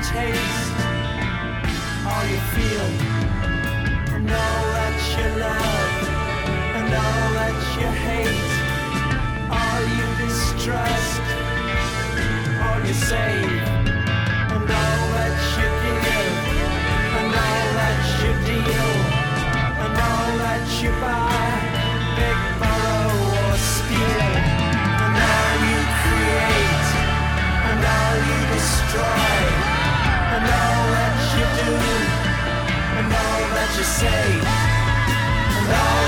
taste, all you feel, and all that you love, and all that you hate, all you distrust, all you save, and all that you give, and all that you deal, and all that you buy, beg, borrow or steal, and all you create, and all you destroy, and all that you do, and all that you say, and all